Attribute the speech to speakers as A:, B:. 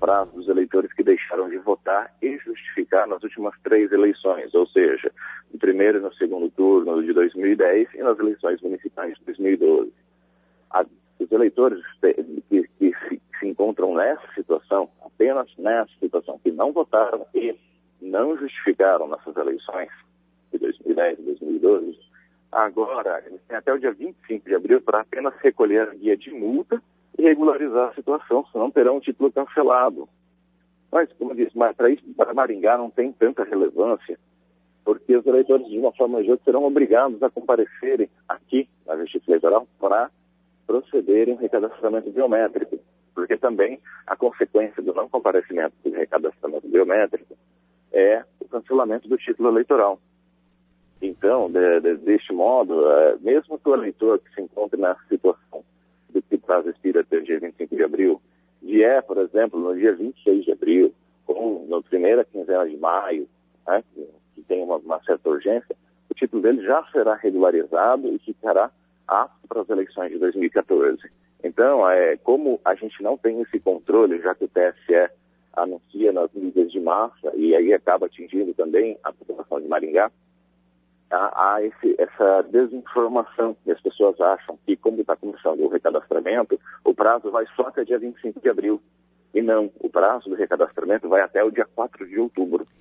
A: prazo dos eleitores que deixaram de votar e justificar nas últimas 3 eleições, ou seja, no primeiro e no segundo turno de 2010 e nas eleições municipais de 2012. Os eleitores que se encontram nessa situação, apenas nessa situação, que não votaram e não justificaram nessas eleições de 2010 e 2012, agora eles têm até o dia 25 de abril para apenas recolher a guia de multa e regularizar a situação, senão terão o título cancelado. Mas, como eu disse, para Maringá não tem tanta relevância, porque os eleitores, de uma forma ou de outra, serão obrigados a comparecerem aqui na Justiça Eleitoral para procederem ao recadastramento biométrico, porque também a consequência do não comparecimento do recadastramento biométrico é o cancelamento do título eleitoral. Então, deste modo, mesmo que o eleitor que se encontre nessa situação do que prazo expira até o dia 25 de abril, vier, por exemplo, no dia 26 de abril, ou na primeira quinzena de maio, né, que tem uma certa urgência, o título dele já será regularizado e ficará apto para as eleições de 2014. Então, como a gente não tem esse controle, já que o TSE anuncia nas mídias de massa e aí acaba atingindo também a população de Maringá, há essa desinformação e as pessoas acham que, como está começando o recadastramento, o prazo vai só até dia 25 de abril. E não, o prazo do recadastramento vai até o dia 4 de outubro.